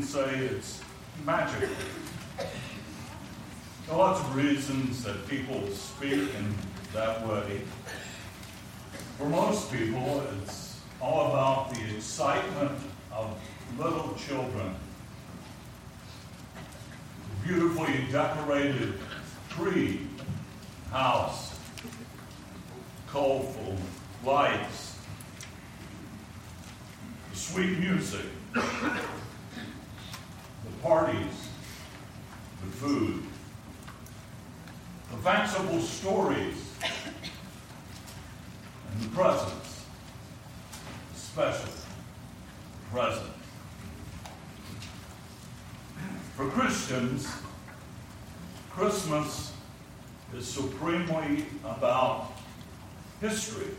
say it's magical. There are lots of reasons that people speak in that way. For most people, it's all about the excitement of little children. Beautifully decorated tree, house, colorful lights, sweet music, the parties, the food, the fanciful stories, and the presents, special presents. For Christians, Christmas is supremely about history.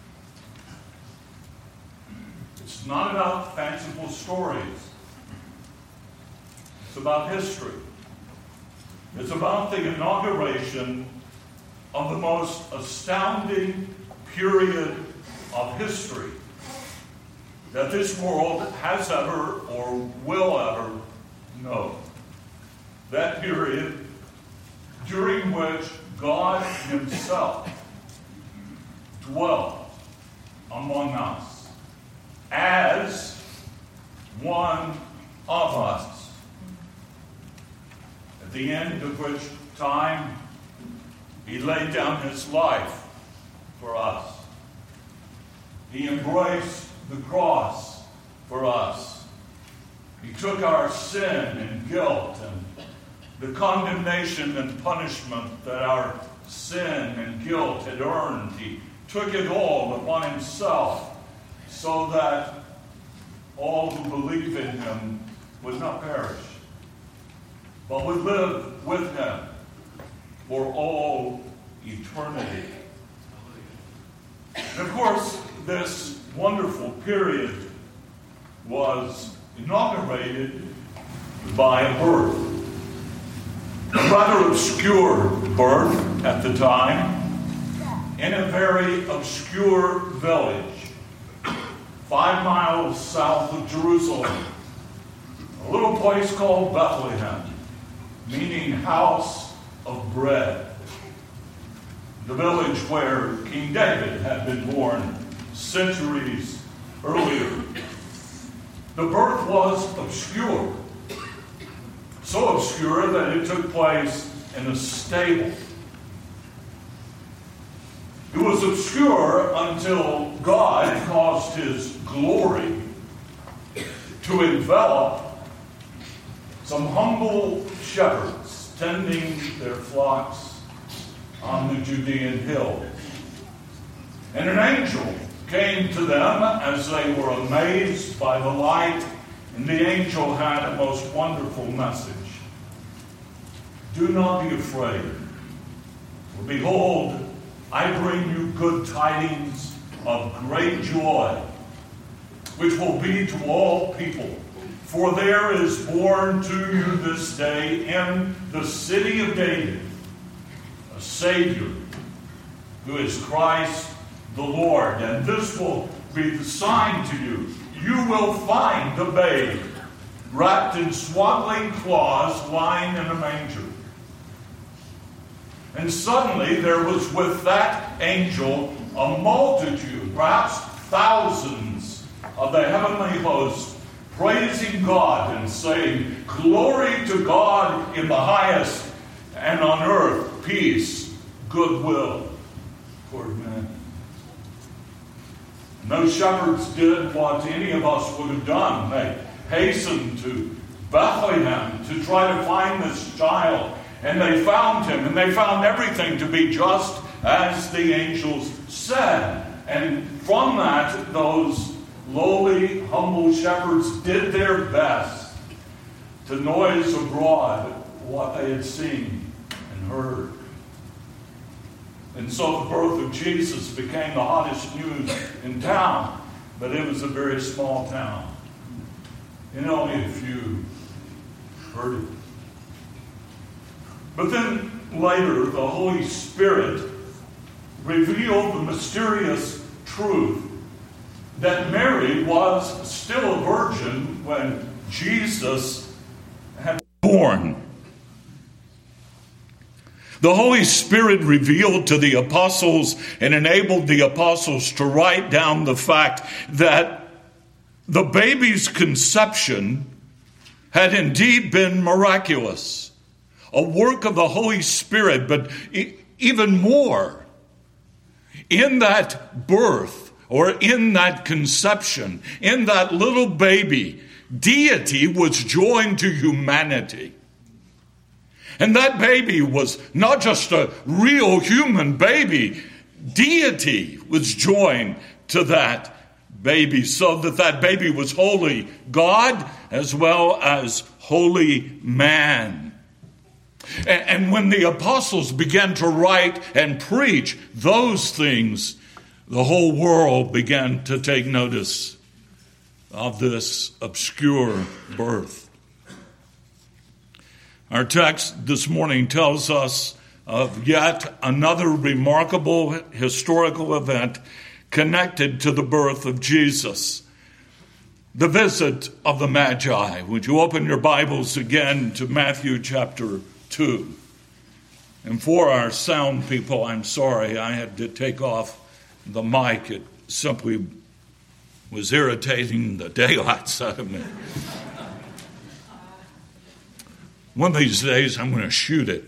It's not about fanciful stories. It's about history. It's about the inauguration of the most astounding period of history that this world has ever or will ever know. That period during which God Himself dwelt among us as one of us. At the end of which time He laid down His life for us. He embraced the cross for us. He took our sin and guilt and the condemnation and punishment that our sin and guilt had earned. He took it all upon Himself so that all who believe in Him would not perish, but would live with Him for all eternity. And of course, this wonderful period was inaugurated by a birth. A rather obscure birth at the time in a very obscure village 5 miles south of Jerusalem, a little place called Bethlehem, meaning house of bread. The village where King David had been born centuries earlier. The birth was obscure. So obscure that it took place in a stable. It was obscure until God caused His glory to envelop some humble shepherds tending their flocks on the Judean hill. And an angel came to them as they were amazed by the light, and the angel had a most wonderful message. Do not be afraid, for behold, I bring you good tidings of great joy, which will be to all people. For there is born to you this day in the city of David a Savior, who is Christ the Lord. And this will be the sign to you. You will find the babe wrapped in swaddling cloths, lying in a manger. And suddenly there was with that angel a multitude, perhaps thousands of the heavenly host, praising God and saying, Glory to God in the highest, and on earth peace, goodwill toward men. And those shepherds did what any of us would have done. They hastened to Bethlehem to try to find this child. And they found him, and they found everything to be just as the angels said. And from that, those lowly, humble shepherds did their best to noise abroad what they had seen and heard. And so the birth of Jesus became the hottest news in town, but it was a very small town. And only a few heard it. But then later, the Holy Spirit revealed the mysterious truth that Mary was still a virgin when Jesus born. The Holy Spirit revealed to the apostles and enabled the apostles to write down the fact that the baby's conception had indeed been miraculous, a work of the Holy Spirit, but even more, in that birth or in that conception, in that little baby, deity was joined to humanity. And that baby was not just a real human baby. Deity was joined to that baby, so that that baby was holy God as well as holy man. And when the apostles began to write and preach those things, the whole world began to take notice of this obscure birth. Our text this morning tells us of yet another remarkable historical event connected to the birth of Jesus, the visit of the Magi. Would you open your Bibles again to Matthew chapter 2? And for our sound people, I'm sorry, I had to take off the mic. It simply was irritating the daylights out of me. One of these days, I'm going to shoot it.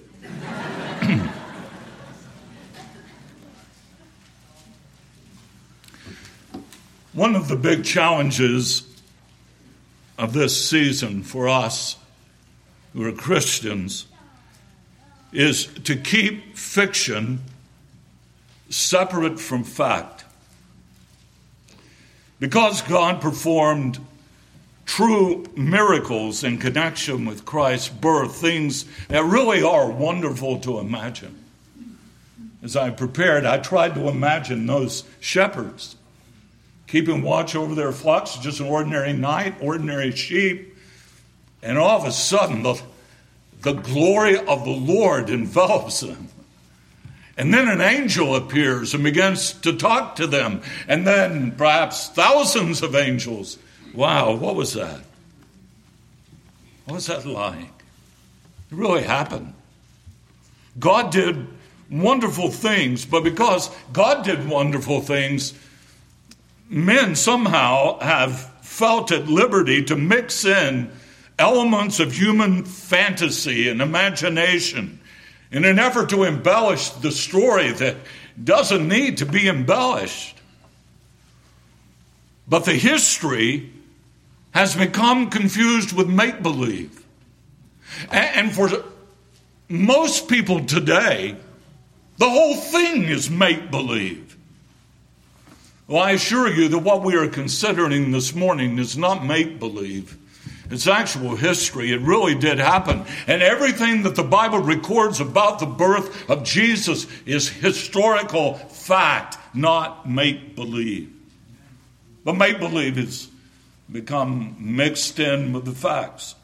One of the big challenges of this season for us who are Christians is to keep fiction separate from fact. Because God performed true miracles in connection with Christ's birth, things that really are wonderful to imagine. As I prepared, I tried to imagine those shepherds keeping watch over their flocks, just an ordinary night, ordinary sheep, and all of a sudden the glory of the Lord envelops them. And then an angel appears and begins to talk to them, and then perhaps thousands of angels. Wow, what was that? What was that like? It really happened. God did wonderful things, but because God did wonderful things, men somehow have felt at liberty to mix in elements of human fantasy and imagination in an effort to embellish the story that doesn't need to be embellished. But the history has become confused with make-believe. And for most people today, the whole thing is make-believe. Well, I assure you that what we are considering this morning is not make-believe. It's actual history. It really did happen. And everything that the Bible records about the birth of Jesus is historical fact, not make-believe. But make-believe is become mixed in with the facts.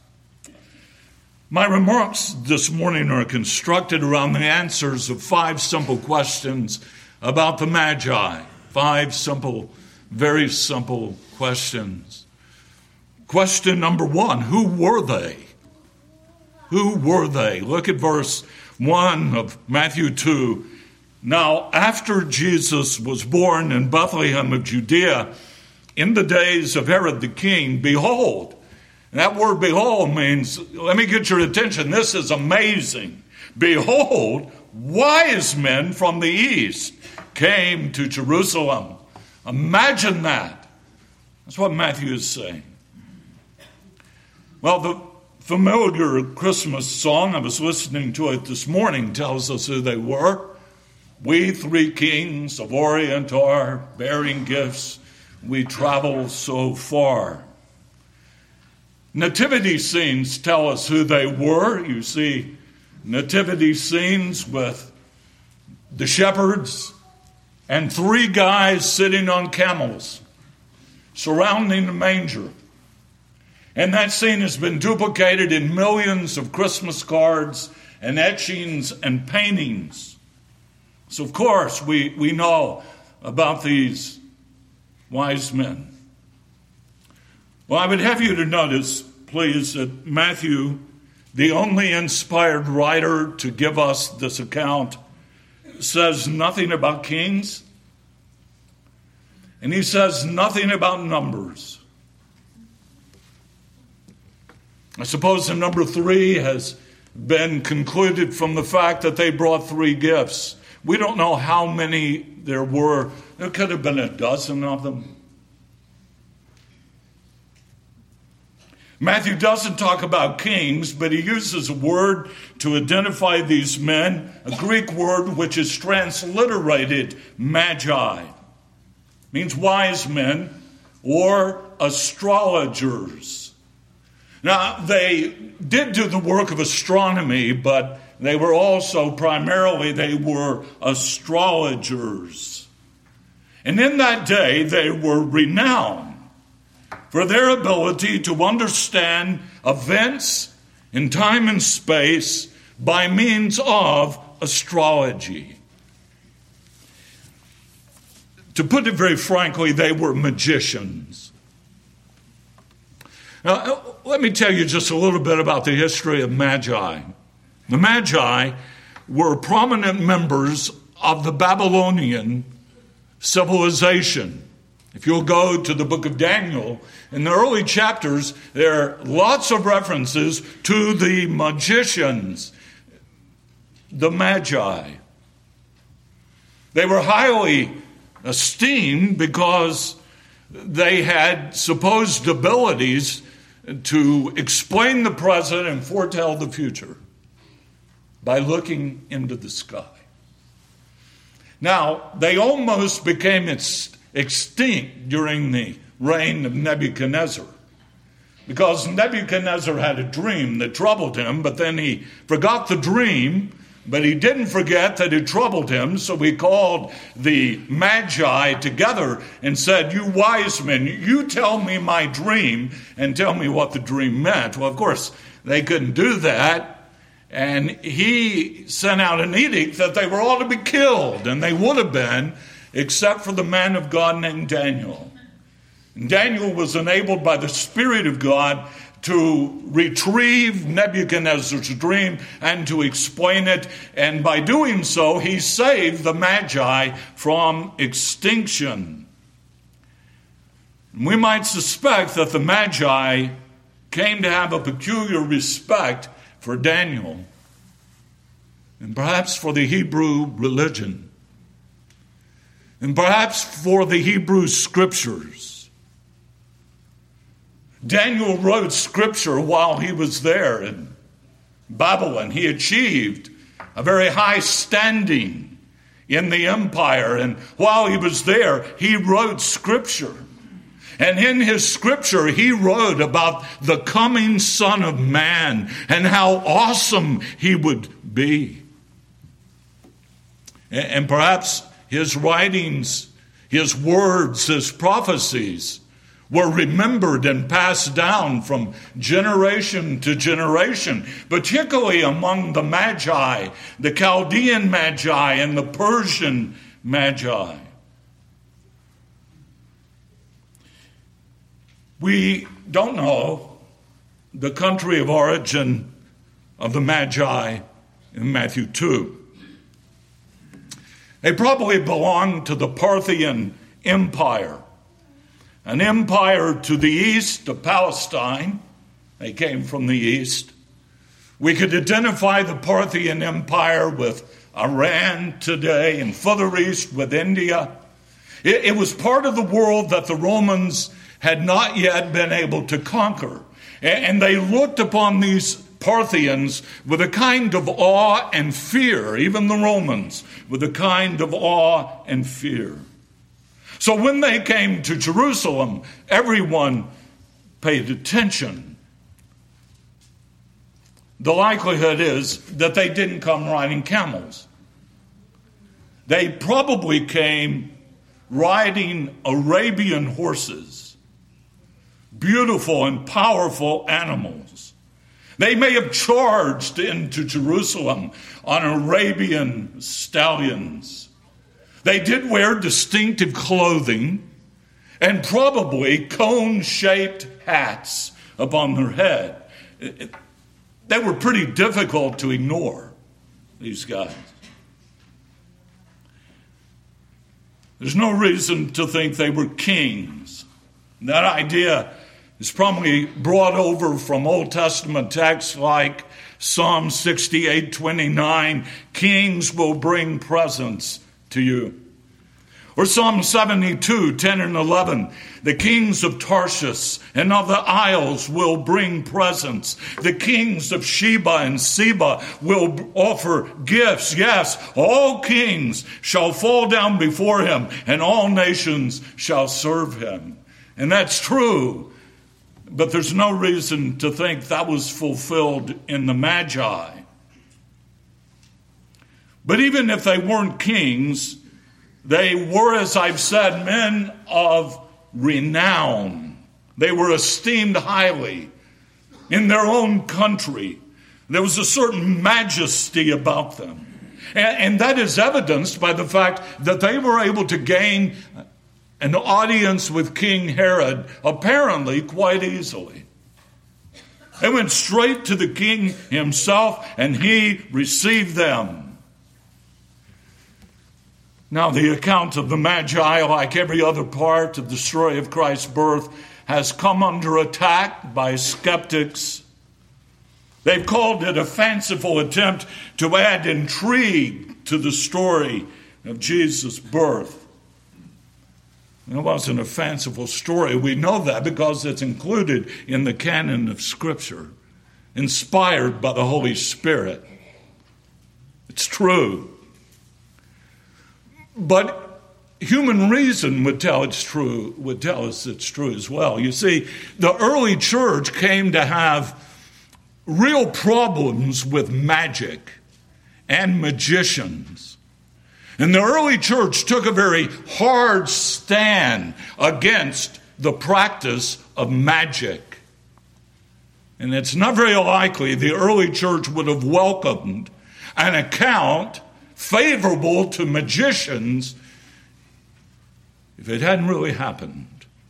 My remarks this morning are constructed around the answers of 5 simple questions about the Magi. 5 simple, very simple questions. Question number 1, who were they? Who were they? Look at verse 1 of Matthew 2. Now, after Jesus was born in Bethlehem of Judea, in the days of Herod the king, behold. And that word behold means, let me get your attention, this is amazing. Behold, wise men from the east came to Jerusalem. Imagine that. That's what Matthew is saying. Well, the familiar Christmas song, I was listening to it this morning, tells us who they were. We 3 kings of Orient are bearing gifts. We travel so far. Nativity scenes tell us who they were. You see nativity scenes with the shepherds and 3 guys sitting on camels surrounding the manger. And that scene has been duplicated in millions of Christmas cards and etchings and paintings. So, of course, we know about these wise men. Well, I would have you to notice, please, that Matthew the only inspired writer to give us this account, says nothing about kings, and he says nothing about numbers. I suppose the number 3 has been concluded from the fact that they brought 3 gifts. We don't know how many there were. There could have been a dozen of them. Matthew doesn't talk about kings, but he uses a word to identify these men, a Greek word which is transliterated magi. It means wise men or astrologers. Now, they did do the work of astronomy, but they were also primarily, they were astrologers. And in that day, they were renowned for their ability to understand events in time and space by means of astrology. To put it very frankly, they were magicians. Now, let me tell you just a little bit about the history of Magi. The Magi were prominent members of the Babylonian civilization. If you'll go to the book of Daniel, in the early chapters, there are lots of references to the magicians, the Magi. They were highly esteemed because they had supposed abilities to explain the present and foretell the future by looking into the sky. Now, they almost became extinct during the reign of Nebuchadnezzar, because Nebuchadnezzar had a dream that troubled him, but then he forgot the dream, but he didn't forget that it troubled him, so he called the Magi together and said, "You wise men, you tell me my dream and tell me what the dream meant." Well, of course, they couldn't do that, and he sent out an edict that they were all to be killed, and they would have been, except for the man of God named Daniel. And Daniel was enabled by the Spirit of God to retrieve Nebuchadnezzar's dream and to explain it, and by doing so, he saved the Magi from extinction. We might suspect that the Magi came to have a peculiar respect for Daniel and perhaps for the Hebrew religion, and perhaps for the Hebrew scriptures. Daniel wrote scripture while he was there in Babylon. He achieved a very high standing in the empire, and while he was there, he wrote scripture. And in his scripture, he wrote about the coming Son of Man and how awesome he would be. And perhaps his writings, his words, his prophecies were remembered and passed down from generation to generation, particularly among the Magi, the Chaldean Magi and the Persian Magi. We don't know the country of origin of the Magi in Matthew 2. They probably belonged to the Parthian Empire, an empire to the east of Palestine. They came from the east. We could identify the Parthian Empire with Iran today, and further east with India. It was part of the world that the Romans had not yet been able to conquer. And they looked upon these Parthians with a kind of awe and fear, even the Romans, with a kind of awe and fear. So when they came to Jerusalem, everyone paid attention. The likelihood is that they didn't come riding camels. They probably came riding Arabian horses, beautiful and powerful animals. They may have charged into Jerusalem on Arabian stallions. They did wear distinctive clothing and probably cone-shaped hats upon their head. They were pretty difficult to ignore, these guys. There's no reason to think they were kings. That idea is probably brought over from Old Testament texts like Psalm 68:29, kings will bring presents to you. Or Psalm 72:10 and 11, the kings of Tarshish and of the isles will bring presents. The kings of Sheba and Seba will offer gifts. Yes, all kings shall fall down before him, and all nations shall serve him. And that's true, but there's no reason to think that was fulfilled in the Magi. But even if they weren't kings, they were, as I've said, men of renown. They were esteemed highly in their own country. There was a certain majesty about them. And that is evidenced by the fact that they were able to gain an audience with King Herod apparently quite easily. They went straight to the king himself, and he received them. Now, the account of the Magi, like every other part of the story of Christ's birth, has come under attack by skeptics. They've called it a fanciful attempt to add intrigue to the story of Jesus' birth. It wasn't a fanciful story. We know that because it's included in the canon of Scripture, inspired by the Holy Spirit. It's true. But human reason would tell us it's true as well. You see, the early church came to have real problems with magic and magicians. And the early church took a very hard stand against the practice of magic. And it's not very likely the early church would have welcomed an account favorable to magicians if it hadn't really happened.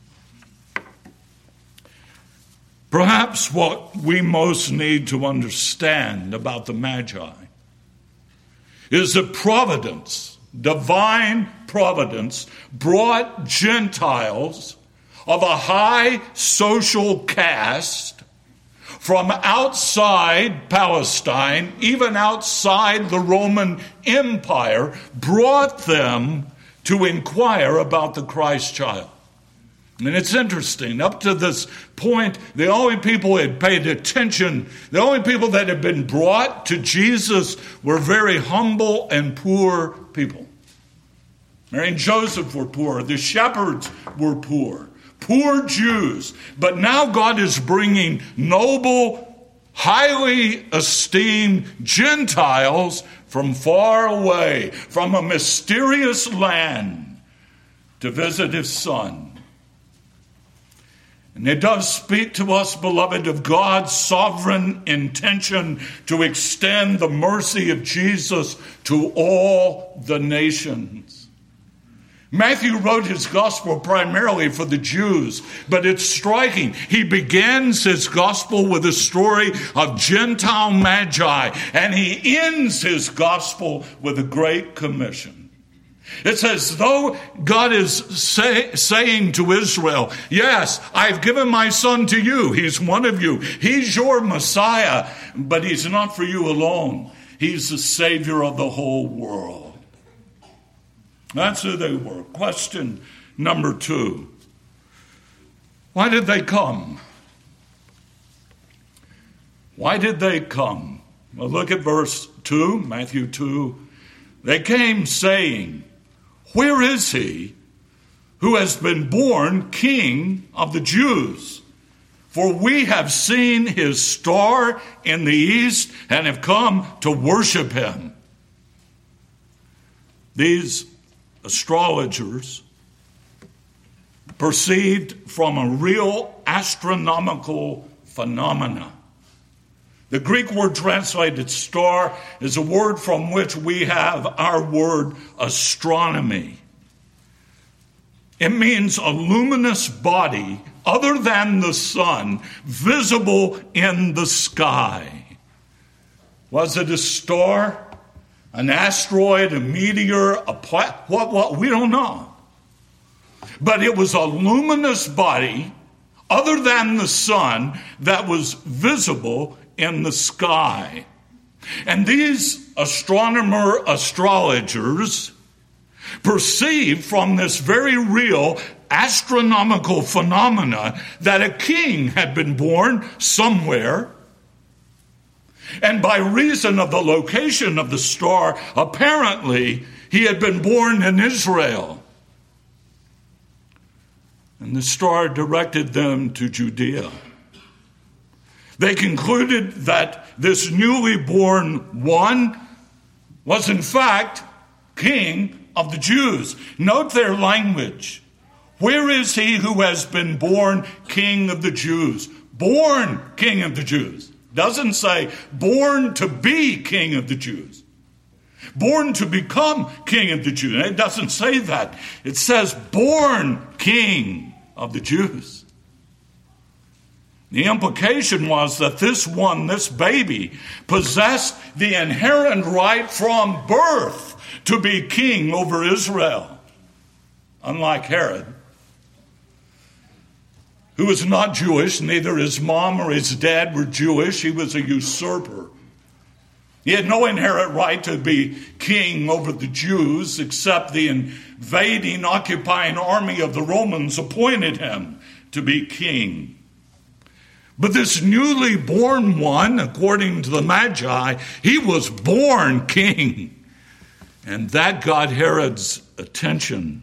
Perhaps what we most need to understand about the Magi is that providence, divine providence, brought Gentiles of a high social caste from outside Palestine, even outside the Roman Empire, brought them to inquire about the Christ child. And it's interesting, up to this point, the only people who had paid attention, the only people that had been brought to Jesus were very humble and poor people. Mary and Joseph were poor, the shepherds were poor Jews. But now God is bringing noble, highly esteemed Gentiles from far away, from a mysterious land, to visit his son. And it does speak to us, beloved, of God's sovereign intention to extend the mercy of Jesus to all the nations. Matthew wrote his gospel primarily for the Jews, but it's striking. He begins his gospel with a story of Gentile magi, and he ends his gospel with a great commission. It's as though God is saying to Israel, yes, I've given my son to you. He's one of you. He's your Messiah, but he's not for you alone. He's the Savior of the whole world. That's who they were. Question number 2. Why did they come? Why did they come? Well, look at verse 2, Matthew 2. They came saying, where is he who has been born King of the Jews? For we have seen his star in the east and have come to worship him. These astrologers perceived from a real astronomical phenomena. The Greek word translated star is a word from which we have our word astronomy. It means a luminous body other than the sun visible in the sky. Was it a star, an asteroid, a meteor, a planet? What? We don't know. But it was a luminous body other than the sun that was visible in the sky. And these astrologers perceived from this very real astronomical phenomena that a king had been born somewhere. And by reason of the location of the star, apparently he had been born in Israel. And the star directed them to Judea. They concluded that this newly born one was in fact king of the Jews. Note their language. Where is he who has been born king of the Jews? Born king of the Jews. Doesn't say born to be king of the Jews. Born to become king of the Jews. It doesn't say that. It says born king of the Jews. The implication was that this baby, possessed the inherent right from birth to be king over Israel. Unlike Herod, who was not Jewish, neither his mom or his dad were Jewish. He was a usurper. He had no inherent right to be king over the Jews, except the invading, occupying army of the Romans appointed him to be king. But this newly born one, according to the Magi, he was born king. And that got Herod's attention.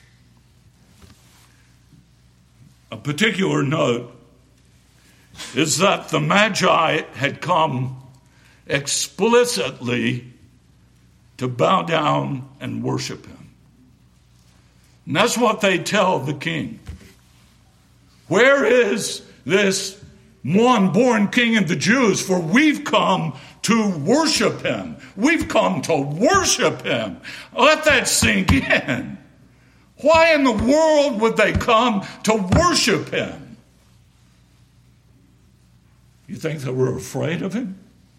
A particular note is that the Magi had come explicitly to bow down and worship him. And that's what they tell the king. Where is this one born king of the Jews? For we've come to worship him. We've come to worship him. Let that sink in. Why in the world would they come to worship him? You think they were afraid of him?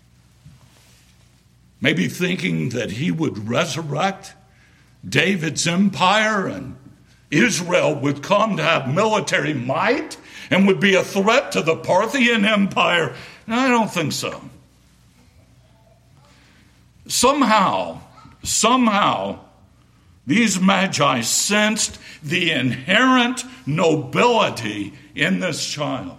Maybe thinking that he would resurrect David's empire and Israel would come to have military might and would be a threat to the Parthian Empire? No, I don't think so. Somehow, these Magi sensed the inherent nobility in this child.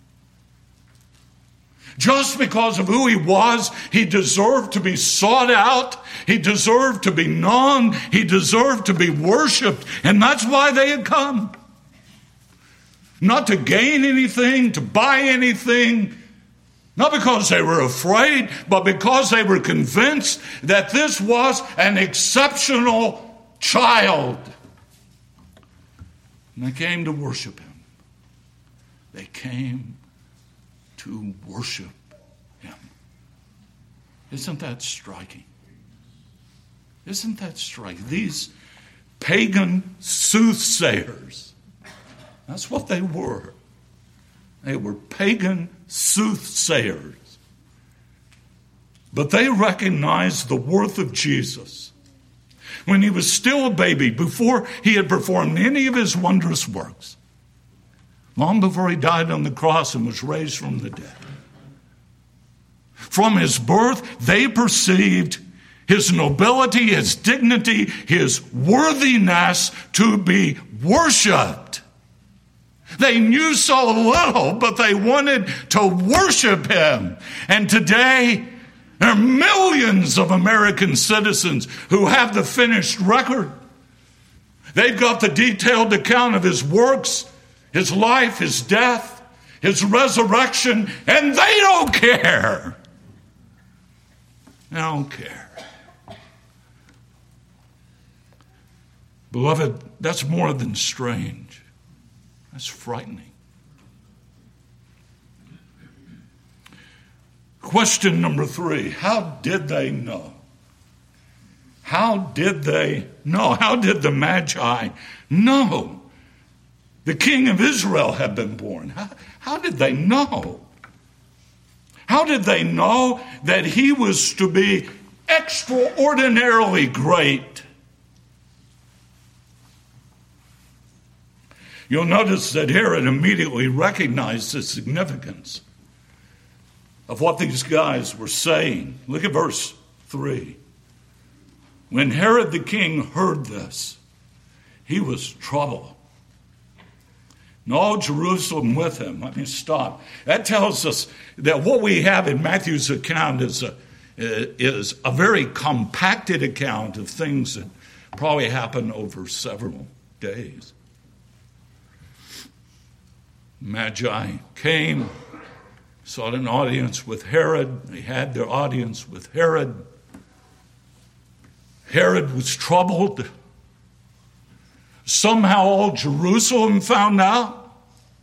Just because of who he was, he deserved to be sought out. He deserved to be known. He deserved to be worshipped. And that's why they had come. Not to gain anything, to buy anything. Not because they were afraid, but because they were convinced that this was an exceptional child. And they came to worship him. They came to worship him. Isn't that striking? Isn't that striking? These pagan soothsayers, that's what they were. They were pagan soothsayers. But they recognized the worth of Jesus when he was still a baby, before he had performed any of his wondrous works. Long before he died on the cross and was raised from the dead. From his birth, they perceived his nobility, his dignity, his worthiness to be worshipped. They knew so little, but they wanted to worship him. And today, there are millions of American citizens who have the finished record. They've got the detailed account of his works, his life, his death, his resurrection, and they don't care. They don't care. Beloved, that's more than strange. That's frightening. Question number 3. How did they know? How did they know? How did the Magi know the King of Israel had been born? How did they know? How did they know that he was to be extraordinarily great? You'll notice that Herod immediately recognized the significance of what these guys were saying. Look at verse 3. When Herod the king heard this, he was troubled, and all Jerusalem with him. Let me stop. That tells us that what we have in Matthew's account is a very compacted account of things that probably happened over several days. Magi came, sought an audience with Herod. They had their audience with Herod. Herod was troubled. Somehow all Jerusalem found out.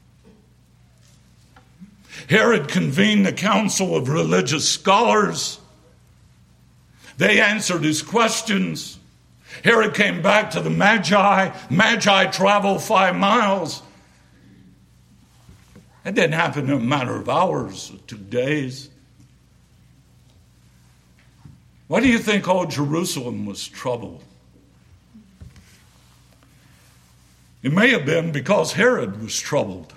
Herod convened the council of religious scholars. They answered his questions. Herod came back to the Magi. Magi traveled 5 miles. That didn't happen in a matter of hours or 2 days. Why do you think all Jerusalem was troubled? It may have been because Herod was troubled.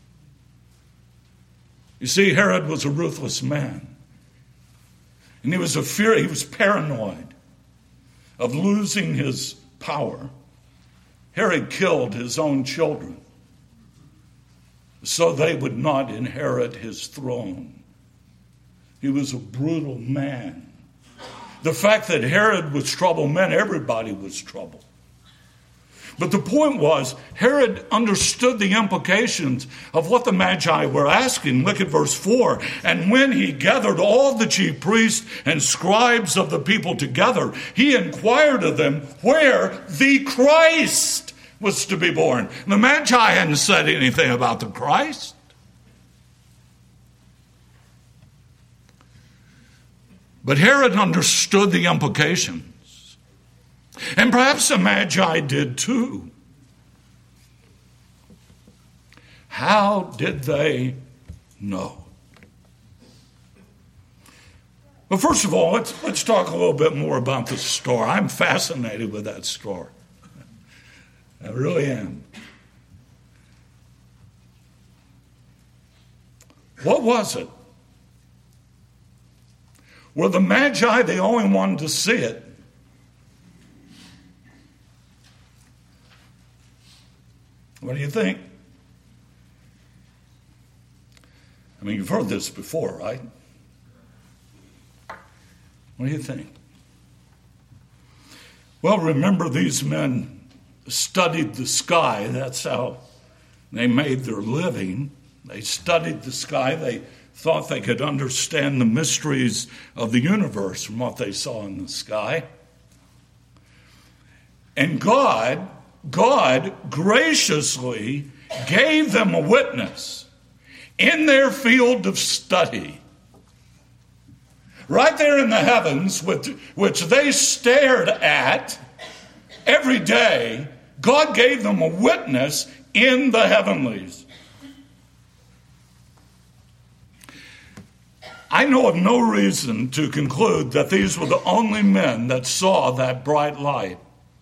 You see, Herod was a ruthless man. And he was paranoid of losing his power. Herod killed his own children so they would not inherit his throne. He was a brutal man. The fact that Herod was troubled meant everybody was troubled. But the point was, Herod understood the implications of what the Magi were asking. Look at verse 4. And when he gathered all the chief priests and scribes of the people together, he inquired of them where the Christ was to be born. The Magi hadn't said anything about the Christ. But Herod understood the implications. And perhaps the Magi did too. How did they know? Well, first of all, let's talk a little bit more about the story. I'm fascinated with that story. I really am. What was it? Were the Magi the only one to see it? What do you think? I mean, you've heard this before, right? What do you think? Well, remember, these men studied the sky. That's how they made their living. They studied the sky. They thought they could understand the mysteries of the universe from what they saw in the sky. And God graciously gave them a witness in their field of study. Right there in the heavens, which they stared at every day, God gave them a witness in the heavenlies. I know of no reason to conclude that these were the only men that saw that bright light.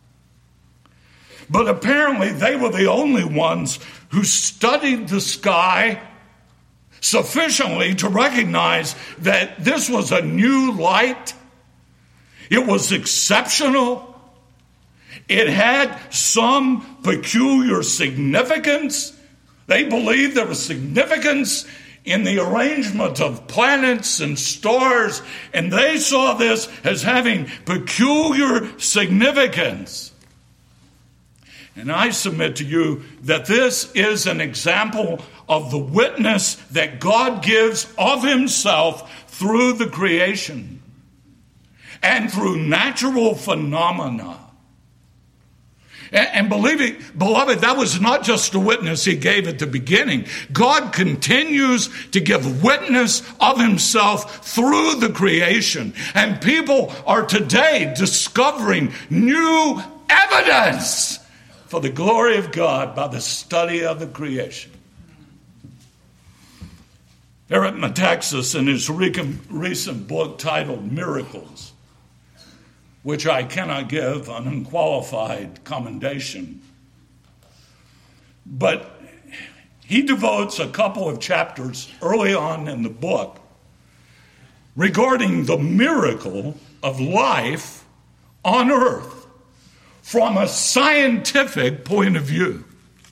But apparently they were the only ones who studied the sky sufficiently to recognize that this was a new light. It was exceptional. It had some peculiar significance. They believed there was significance in the arrangement of planets and stars, and they saw this as having peculiar significance. And I submit to you that this is an example of the witness that God gives of himself through the creation and through natural phenomena. And believe me, beloved, that was not just a witness he gave at the beginning. God continues to give witness of himself through the creation. And people are today discovering new evidence for the glory of God by the study of the creation. Eric Metaxas, in his recent book titled Miracles, which I cannot give an unqualified commendation, but he devotes a couple of chapters early on in the book regarding the miracle of life on earth from a scientific point of view.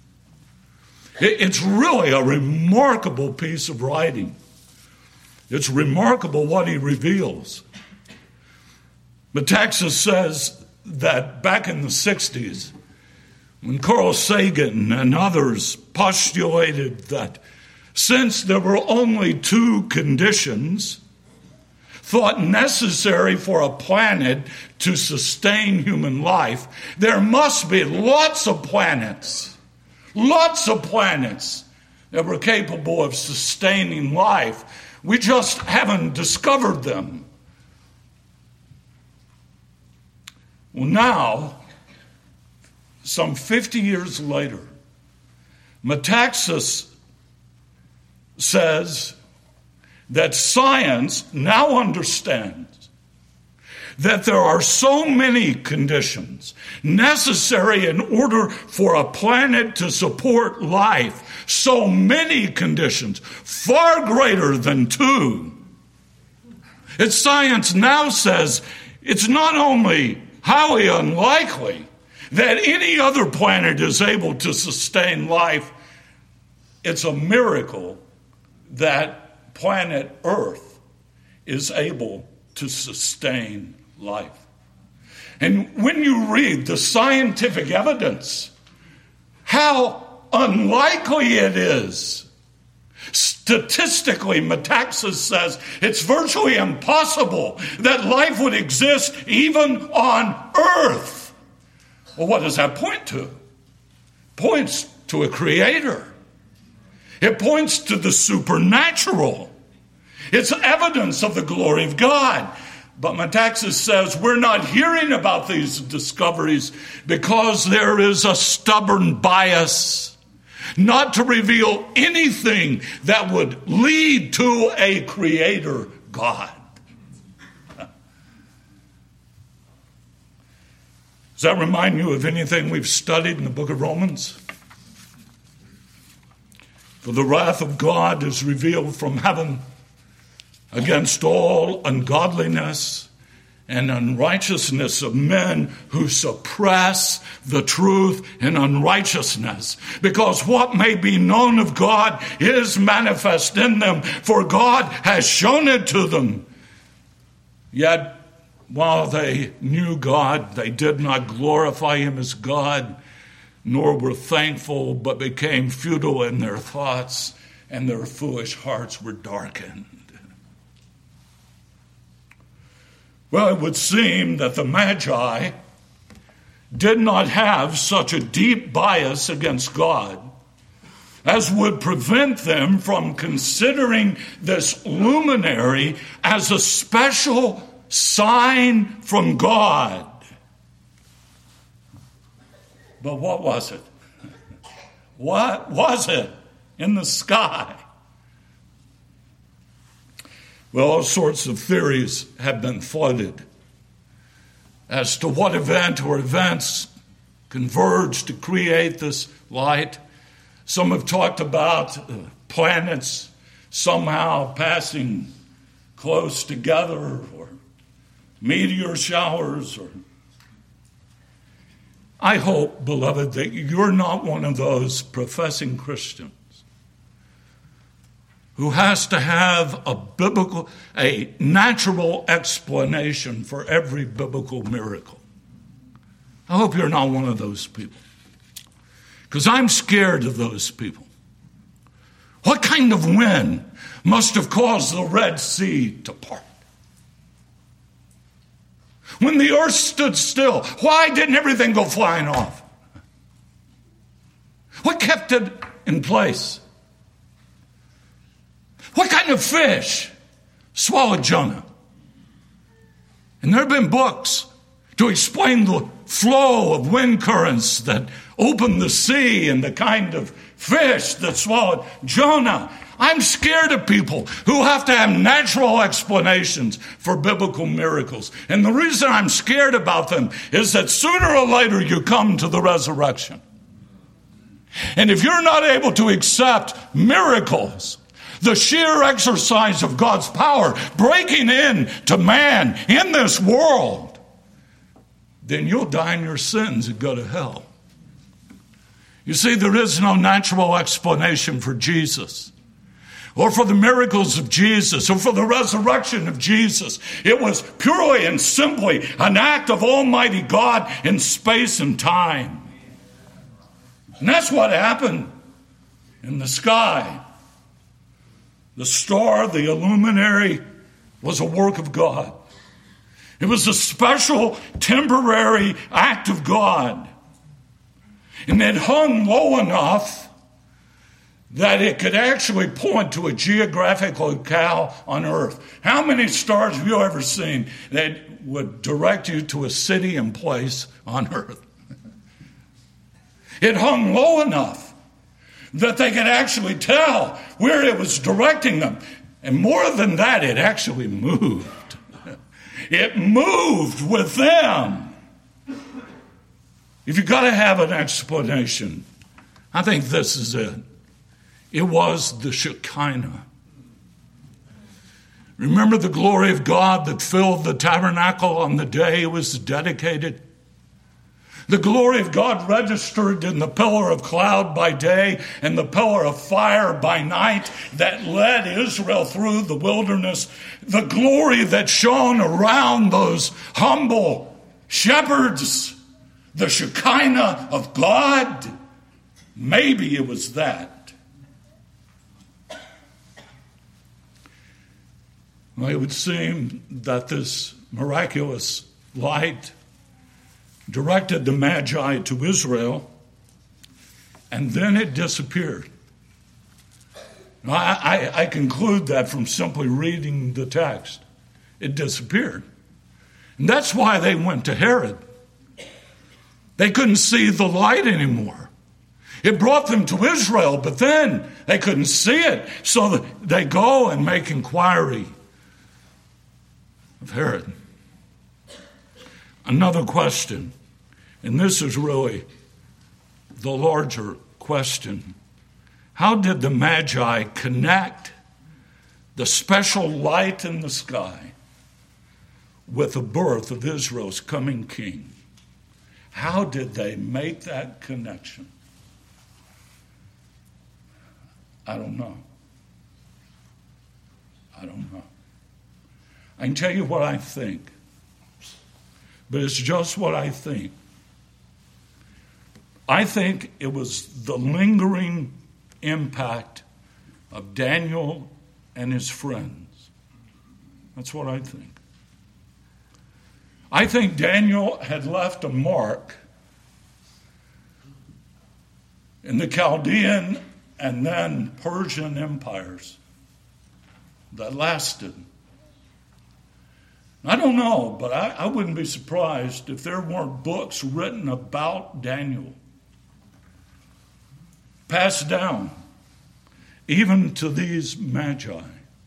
It's really a remarkable piece of writing. It's remarkable what he reveals. Metaxas says that back in the 60s, when Carl Sagan and others postulated that since there were only two conditions thought necessary for a planet to sustain human life, there must be lots of planets that were capable of sustaining life. We just haven't discovered them. Well, now, some 50 years later, Metaxas says that science now understands that there are so many conditions necessary in order for a planet to support life, so many conditions, far greater than two. It's science now says it's not only highly unlikely that any other planet is able to sustain life, it's a miracle that planet Earth is able to sustain life. And when you read the scientific evidence, how unlikely it is. Statistically, Metaxas says it's virtually impossible that life would exist even on Earth. Well, what does that point to? It points to a creator. It points to the supernatural. It's evidence of the glory of God. But Metaxas says we're not hearing about these discoveries because there is a stubborn bias not to reveal anything that would lead to a creator God. Does that remind you of anything we've studied in the book of Romans? For the wrath of God is revealed from heaven against all ungodliness and unrighteousness of men who suppress the truth in unrighteousness. Because what may be known of God is manifest in them, for God has shown it to them. Yet, while they knew God, they did not glorify him as God, nor were thankful, but became futile in their thoughts, and their foolish hearts were darkened. Well, it would seem that the Magi did not have such a deep bias against God as would prevent them from considering this luminary as a special sign from God. But what was it? What was it in the sky? Well, all sorts of theories have been floated as to what event or events converged to create this light. Some have talked about planets somehow passing close together, or meteor showers. I hope, beloved, that you're not one of those professing Christians who has to have a natural explanation for every biblical miracle. I hope you're not one of those people, because I'm scared of those people. What kind of wind must have caused the Red Sea to part? When the earth stood still, why didn't everything go flying off? What kept it in place? What kind of fish swallowed Jonah? And there have been books to explain the flow of wind currents that opened the sea and the kind of fish that swallowed Jonah. I'm scared of people who have to have natural explanations for biblical miracles. And the reason I'm scared about them is that sooner or later you come to the resurrection. And if you're not able to accept miracles, the sheer exercise of God's power breaking in to man in this world, then you'll die in your sins and go to hell. You see, there is no natural explanation for Jesus, or for the miracles of Jesus, or for the resurrection of Jesus. It was purely and simply an act of Almighty God in space and time. And that's what happened in the sky. The star, the luminary, was a work of God. It was a special, temporary act of God. And it hung low enough that it could actually point to a geographic locale on Earth. How many stars have you ever seen that would direct you to a city and place on Earth? It hung low enough that they could actually tell where it was directing them. And more than that, it actually moved. It moved with them. If you've got to have an explanation, I think this is it. It was the Shekinah. Remember the glory of God that filled the tabernacle on the day it was dedicated? The glory of God registered in the pillar of cloud by day and the pillar of fire by night that led Israel through the wilderness. The glory that shone around those humble shepherds. The Shekinah of God. Maybe it was that. Well, it would seem that this miraculous light directed the Magi to Israel, and then it disappeared. Now, I conclude that from simply reading the text. It disappeared. And that's why they went to Herod. They couldn't see the light anymore. It brought them to Israel, but then they couldn't see it. So they go and make inquiry of Herod. Another question, and this is really the larger question. How did the Magi connect the special light in the sky with the birth of Israel's coming king? How did they make that connection? I don't know. I can tell you what I think, but it's just what I think. I think it was the lingering impact of Daniel and his friends. That's what I think. I think Daniel had left a mark in the Chaldean and then Persian empires that lasted. I don't know, but I wouldn't be surprised if there weren't books written about Daniel, passed down even to these Magi.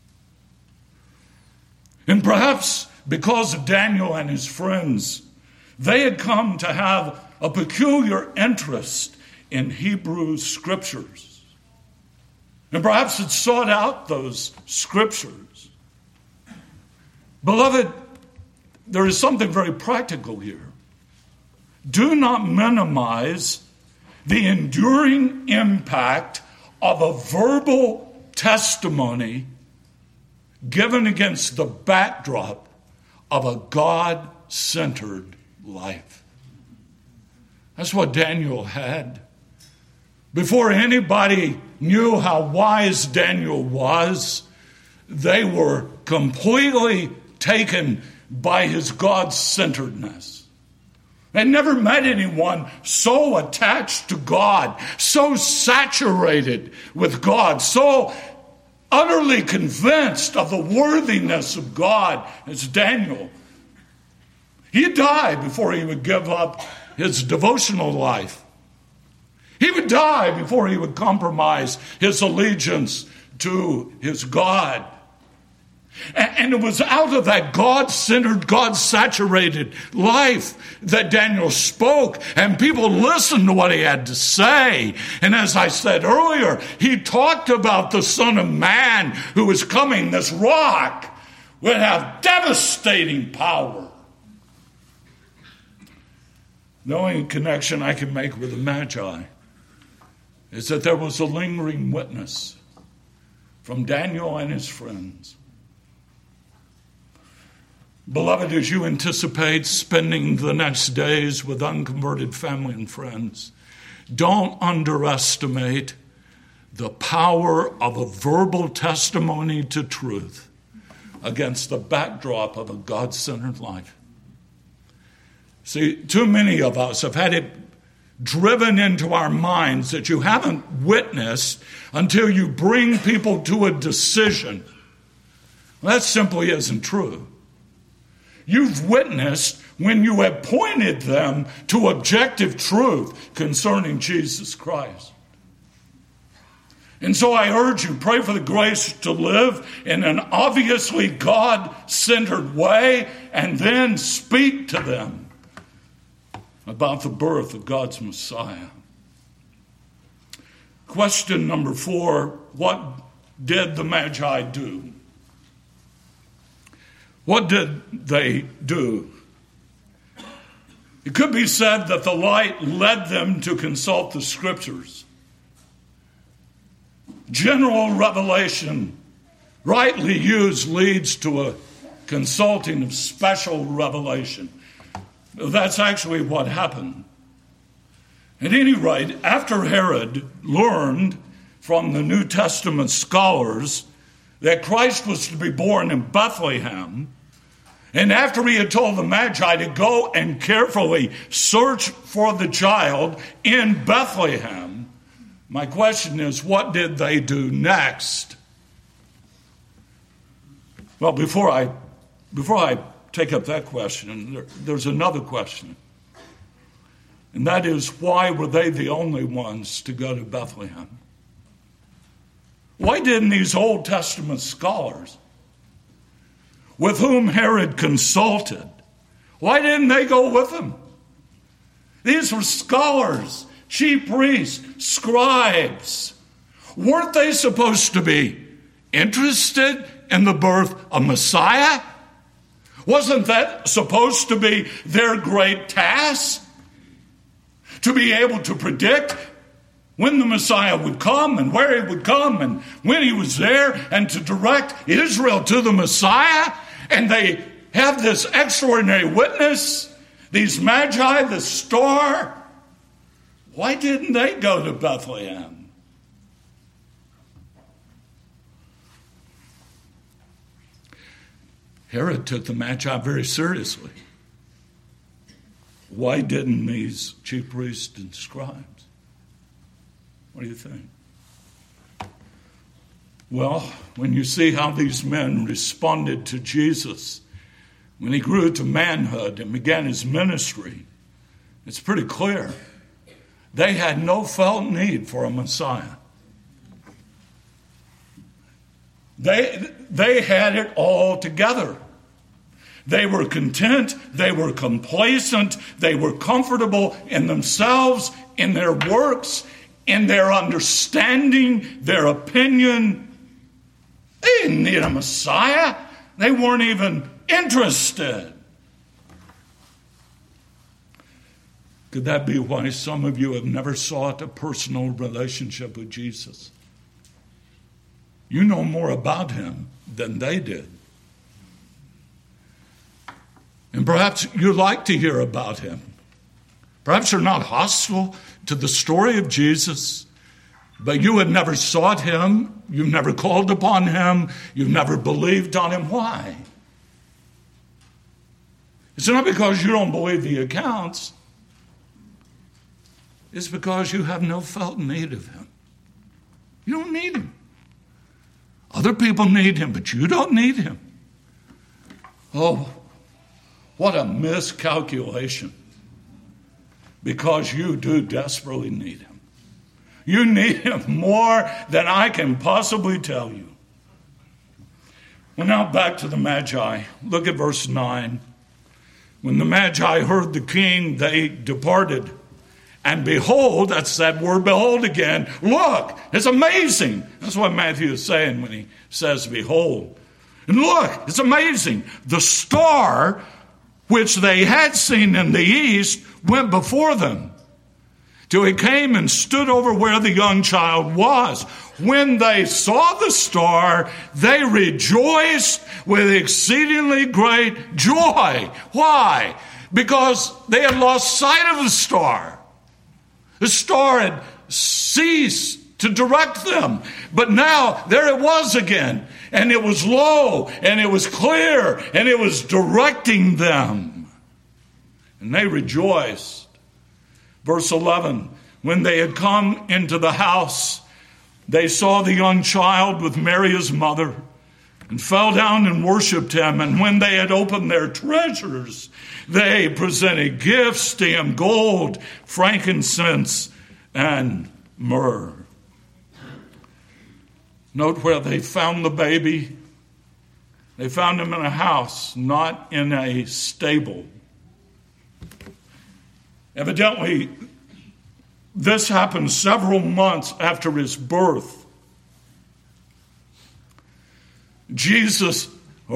And perhaps because of Daniel and his friends, they had come to have a peculiar interest in Hebrew scriptures. And perhaps had sought out those scriptures. Beloved, there is something very practical here. Do not minimize the enduring impact of a verbal testimony given against the backdrop of a God-centered life. That's what Daniel had. Before anybody knew how wise Daniel was, they were completely taken by his God-centeredness. They never met anyone so attached to God, so saturated with God, so utterly convinced of the worthiness of God as Daniel. He'd die before he would give up his devotional life. He would die before he would compromise his allegiance to his God. And it was out of that God-centered, God-saturated life that Daniel spoke, and people listened to what he had to say. And as I said earlier, he talked about the Son of Man who was coming. This rock would have devastating power. The only connection I can make with the Magi is that there was a lingering witness from Daniel and his friends. Beloved, as you anticipate spending the next days with unconverted family and friends, don't underestimate the power of a verbal testimony to truth against the backdrop of a God-centered life. See, too many of us have had it driven into our minds that you haven't witnessed until you bring people to a decision. Well, that simply isn't true. You've witnessed when you have pointed them to objective truth concerning Jesus Christ. And so I urge you, pray for the grace to live in an obviously God-centered way, and then speak to them about the birth of God's Messiah. Question number 4, what did the Magi do? What did they do? It could be said that the light led them to consult the Scriptures. General revelation, rightly used, leads to a consulting of special revelation. That's actually what happened. At any rate, after Herod learned from the New Testament scholars that Christ was to be born in Bethlehem, and after he had told the Magi to go and carefully search for the child in Bethlehem, my question is, what did they do next? Well, before I take up that question, there's another question. And that is, why were they the only ones to go to Bethlehem? Why didn't these Old Testament scholars, with whom Herod consulted, why didn't they go with him? These were scholars, chief priests, scribes. Weren't they supposed to be interested in the birth of Messiah? Wasn't that supposed to be their great task? To be able to predict when the Messiah would come and where he would come and when he was there, and to direct Israel to the Messiah. And they have this extraordinary witness, these Magi, the star. Why didn't they go to Bethlehem? Herod took the Magi very seriously. Why didn't these chief priests and scribes? What do you think? Well, when you see how these men responded to Jesus when he grew to manhood and began his ministry, it's pretty clear. They had no felt need for a Messiah. They had it all together. They were content, they were complacent, they were comfortable in themselves, in their works, in their understanding, their opinion. They didn't need a Messiah. They weren't even interested. Could that be why some of you have never sought a personal relationship with Jesus? You know more about him than they did. And perhaps you like to hear about him. Perhaps you're not hostile to the story of Jesus, but you have never sought him, you've never called upon him, you've never believed on him. Why? It's not because you don't believe the accounts. It's because you have no felt need of him. You don't need him. Other people need him, but you don't need him. Oh, What a miscalculation. Because you do desperately need him. You need him more than I can possibly tell you. Well, now back to the Magi. Look at verse 9. When the Magi heard the king, they departed. And behold, that's that word behold again. Look, it's amazing. That's what Matthew is saying when he says behold. And look, it's amazing. The star which they had seen in the east went before them, till he came and stood over where the young child was. When they saw the star, they rejoiced with exceedingly great joy. Why? Because they had lost sight of the star. The star had ceased to direct them. But now, there it was again. And it was low, and it was clear, and it was directing them. And they rejoiced. Verse 11, when they had come into the house, they saw the young child with Mary his mother, and fell down and worshipped him. And when they had opened their treasures, they presented gifts to him, gold, frankincense, and myrrh. Note where they found the baby. They found him in a house, not in a stable. Evidently, this happened several months after his birth. Joseph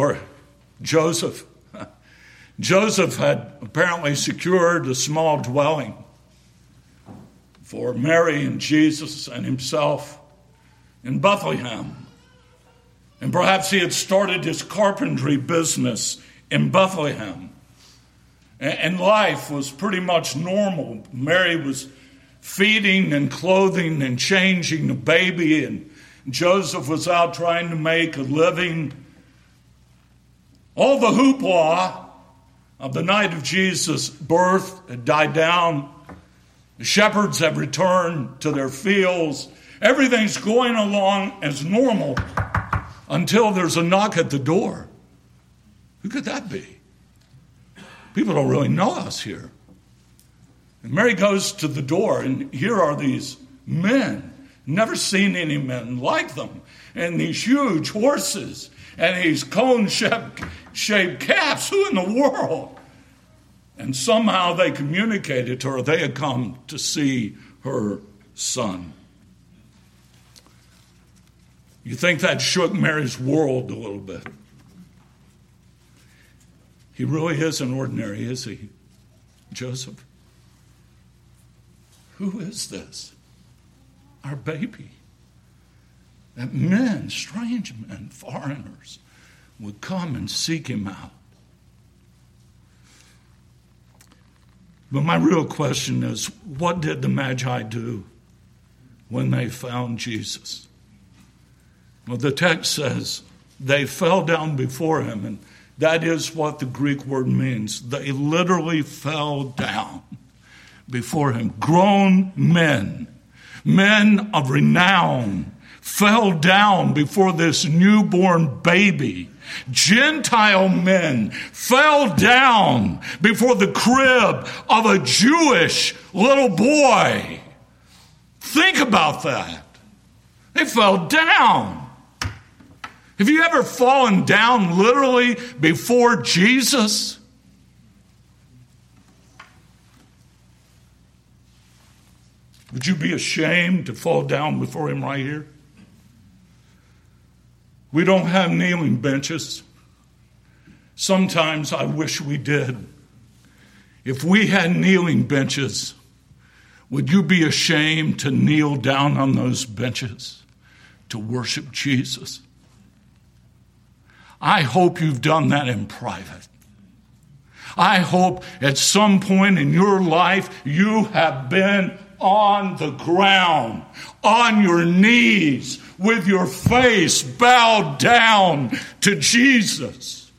had apparently secured a small dwelling for Mary and Jesus and himself in Bethlehem. And perhaps he had started his carpentry business in Bethlehem. And life was pretty much normal. Mary was feeding and clothing and changing the baby, and Joseph was out trying to make a living. All the hoopla of the night of Jesus' birth had died down. The shepherds have returned to their fields. Everything's going along as normal until there's a knock at the door. Who could that be? People don't really know us here. And Mary goes to the door, and here are these men. Never seen any men like them. And these huge horses and these cone-shaped caps. Who in the world? And somehow they communicated to her they had come to see her son. You think that shook Mary's world a little bit? He really isn't ordinary, is he, Joseph? Who is this? Our baby. That men, strange men, foreigners, would come and seek him out. But my real question is, what did the Magi do when they found Jesus? Well, the text says they fell down before him, and that is what the Greek word means. They literally fell down before him. Grown men, men of renown, fell down before this newborn baby. Gentile men fell down before the crib of a Jewish little boy. Think about that. They fell down. Have you ever fallen down literally before Jesus? Would you be ashamed to fall down before him right here? We don't have kneeling benches. Sometimes I wish we did. If we had kneeling benches, would you be ashamed to kneel down on those benches to worship Jesus? I hope you've done that in private. I hope at some point in your life you have been on the ground, on your knees, with your face bowed down to Jesus.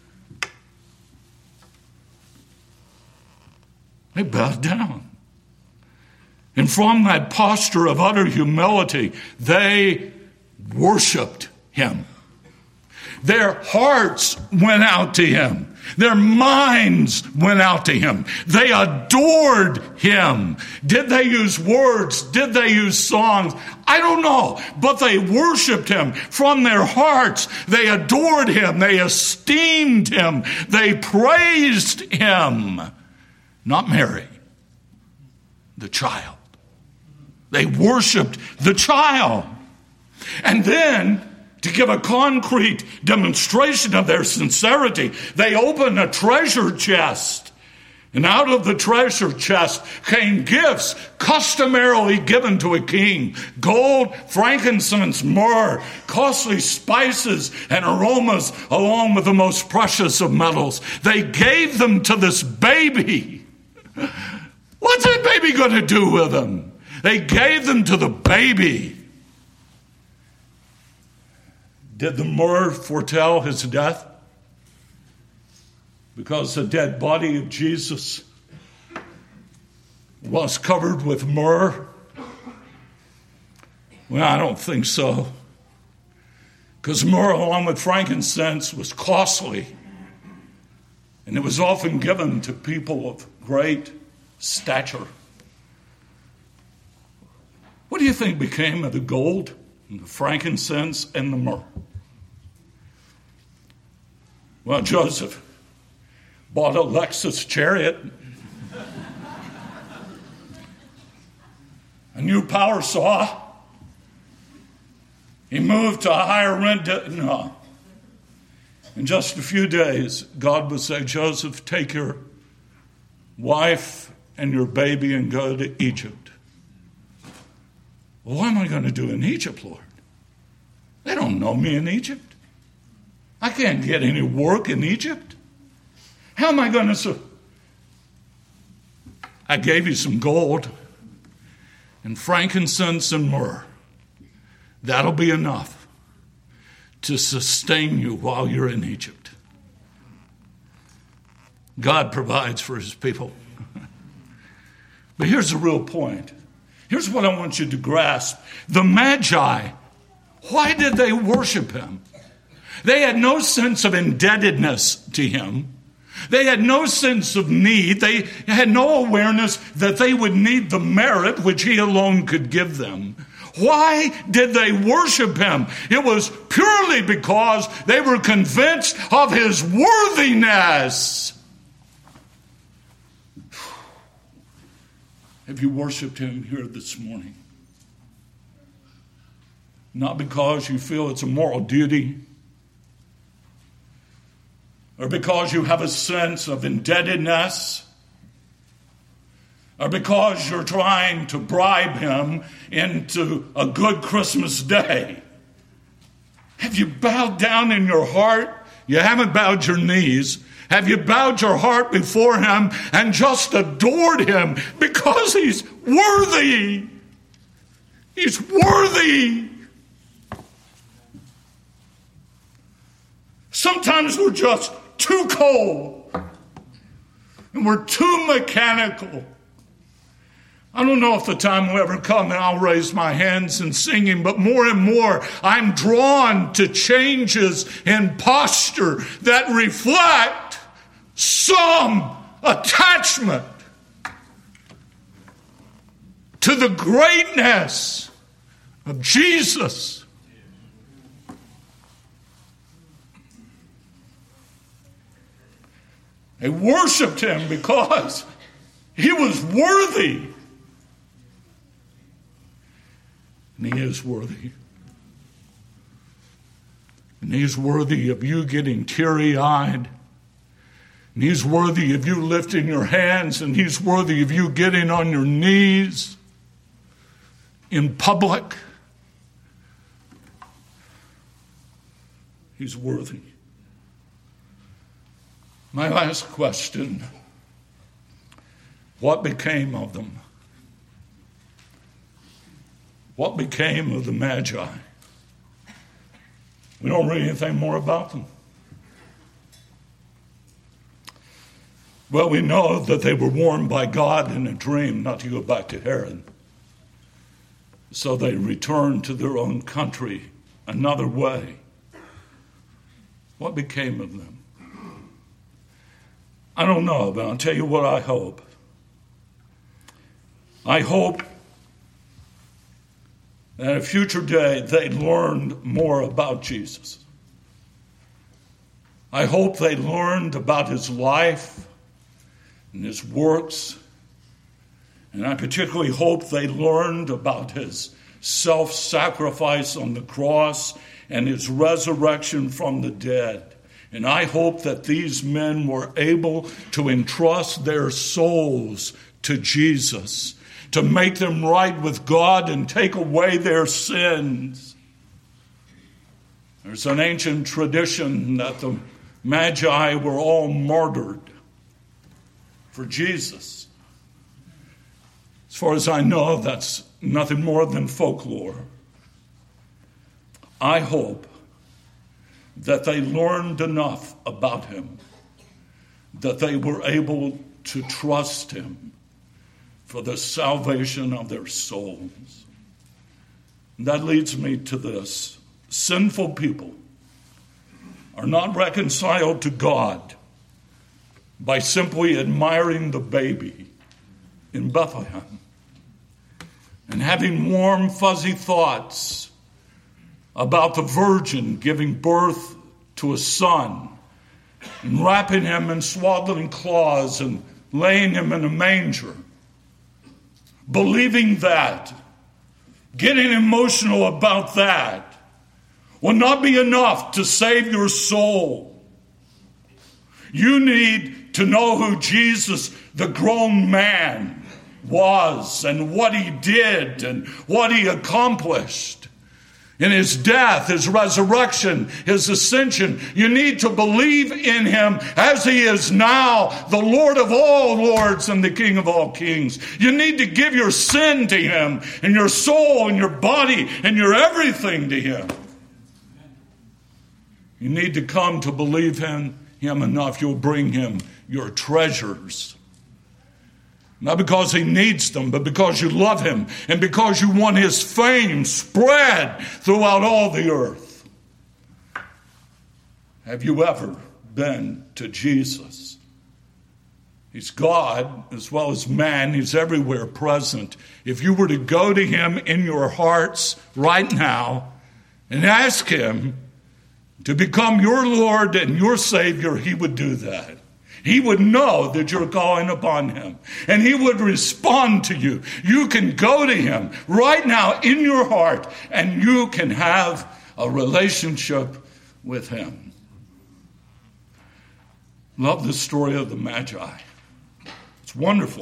They bowed down. And from that posture of utter humility, they worshiped him. Their hearts went out to him. Their minds went out to him. They adored him. Did they use words? Did they use songs? I don't know. But they worshiped him from their hearts. They adored him. They esteemed him. They praised him. Not Mary, the child. They worshiped the child. And then, to give a concrete demonstration of their sincerity, they opened a treasure chest. And out of the treasure chest came gifts customarily given to a king. Gold, frankincense, myrrh, costly spices and aromas, along with the most precious of metals. They gave them to this baby. What's that baby going to do with them? They gave them to the baby. Did the myrrh foretell his death? Because the dead body of Jesus was covered with myrrh? Well, I don't think so. Because myrrh, along with frankincense, was costly. And it was often given to people of great stature. What do you think became of the gold and the frankincense and the myrrh? Well, Joseph bought a Lexus chariot, a new power saw. He moved to a higher rent. No. In just a few days, God would say, Joseph, take your wife and your baby and go to Egypt. Well, what am I going to do in Egypt, Lord? They don't know me in Egypt. I can't get any work in Egypt. How am I going to... I gave you some gold and frankincense and myrrh. That'll be enough to sustain you while you're in Egypt. God provides for his people. But here's the real point. Here's what I want you to grasp. The Magi, why did they worship him? They had no sense of indebtedness to him. They had no sense of need. They had no awareness that they would need the merit which he alone could give them. Why did they worship him? It was purely because they were convinced of his worthiness. Have you worshiped him here this morning? Not because you feel it's a moral duty, or because you have a sense of indebtedness, or because you're trying to bribe him into a good Christmas day. Have you bowed down in your heart? You haven't bowed your knees. Have you bowed your heart before him and just adored him because he's worthy? He's worthy. Sometimes we're just too cold and we're too mechanical. I don't know if the time will ever come and I'll raise my hands in singing, but more and more I'm drawn to changes in posture that reflect some attachment to the greatness of Jesus. They worshiped him because he was worthy. And he is worthy. And he's worthy of you getting teary-eyed. And he's worthy of you lifting your hands. And he's worthy of you getting on your knees in public. He's worthy. My last question, what became of them? What became of the Magi? We don't read anything more about them. Well, we know that they were warned by God in a dream not to go back to Herod. So they returned to their own country another way. What became of them? I don't know, but I'll tell you what I hope. I hope that at a future day they learned more about Jesus. I hope they learned about his life and his works. And I particularly hope they learned about his self-sacrifice on the cross and his resurrection from the dead. And I hope that these men were able to entrust their souls to Jesus, to make them right with God and take away their sins. There's an ancient tradition that the Magi were all martyred for Jesus. As far as I know, that's nothing more than folklore. I hope that they learned enough about him that they were able to trust him for the salvation of their souls. And that leads me to this. Sinful people are not reconciled to God by simply admiring the baby in Bethlehem and having warm, fuzzy thoughts about the virgin giving birth to a son and wrapping him in swaddling cloths and laying him in a manger. Believing that, getting emotional about that, will not be enough to save your soul. You need to know who Jesus, the grown man, was and what he did and what he accomplished. In his death, his resurrection, his ascension, you need to believe in him as he is now, the Lord of all lords and the King of all kings. You need to give your sin to him and your soul and your body and your everything to him. You need to come to believe in him enough. You'll bring him your treasures. Not because he needs them, but because you love him and because you want his fame spread throughout all the earth. Have you ever been to Jesus? He's God as well as man. He's everywhere present. If you were to go to him in your hearts right now and ask him to become your Lord and your Savior, he would do that. He would know that you're calling upon him, and he would respond to you. You can go to him right now in your heart, and you can have a relationship with him. Love the story of the Magi. It's wonderful.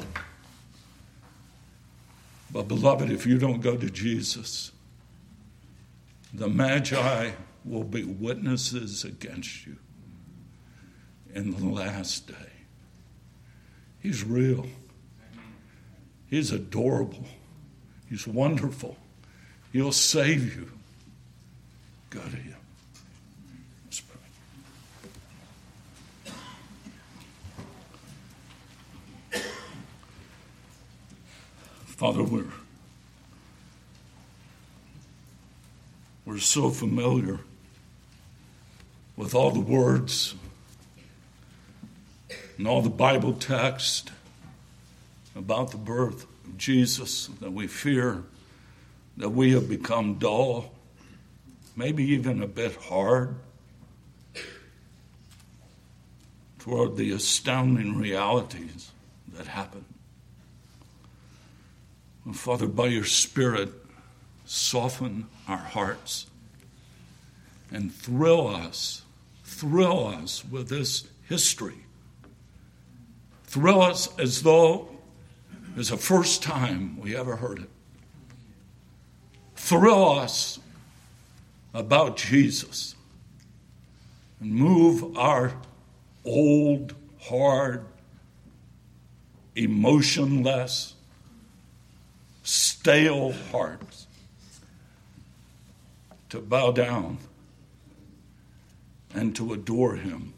But beloved, if you don't go to Jesus, the Magi will be witnesses against you in the last day. He's real. He's adorable. He's wonderful. He'll save you. Go to him. Let's pray. Father, we're so familiar with all the words and all the Bible text about the birth of Jesus that we fear that we have become dull, maybe even a bit hard toward the astounding realities that happen. And Father, by your Spirit, soften our hearts and thrill us with this history. Thrill us as though it's the first time we ever heard it. Thrill us about Jesus and move our old, hard, emotionless, stale hearts to bow down and to adore him,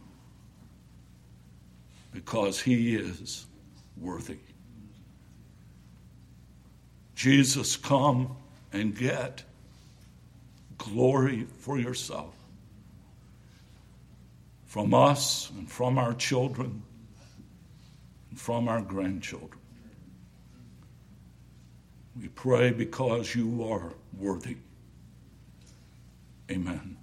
because he is worthy. Jesus, come and get glory for yourself from us and from our children and from our grandchildren. We pray because you are worthy. Amen.